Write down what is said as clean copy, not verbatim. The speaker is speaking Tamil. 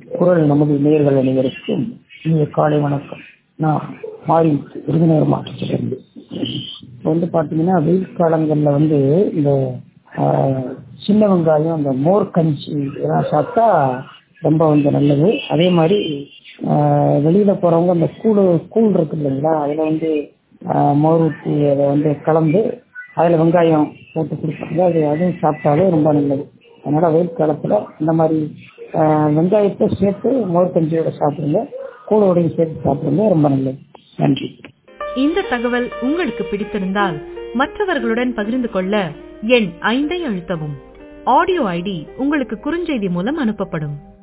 குரல் நமது நேயர்கள் அனைவருக்கும் இனிய காலை வணக்கம். நான் மாறி விருதுநகர் மாவட்டத்திலிருந்து இப்போ பார்த்தீங்கன்னா வெயில் காலங்களில் இந்த சின்ன வெங்காயம், அந்த மோர் கஞ்சி இதெல்லாம் சாப்பிட்டா ரொம்ப நல்லது. அதே மாதிரி வெளியில் போகிறவங்க அந்த கூழ் இருக்கு இல்லைங்களா, அதில் மோர் ஊற்றி அதை கலந்து அதில் வெங்காயம் போட்டு கொடுப்பாங்க. அதுவும் சாப்பிட்டாலே ரொம்ப நல்லது. அதனால் வெயில் காலத்தில் இந்த மாதிரி வெங்காயத்தை சேர்த்து மோர் கஞ்சியோட சாப்பிடுங்க, கூழோடையும் சேர்த்து சாப்பிடுங்க, ரொம்ப நல்லது. நன்றி. இந்த தகவல் உங்களுக்கு பிடித்திருந்தால் மற்றவர்களுடன் பகிர்ந்து கொள்ள எண் 5 அழுத்தவும். ஆடியோ ஐடி உங்களுக்கு குறுஞ்செய்தி மூலம் அனுப்பப்படும்.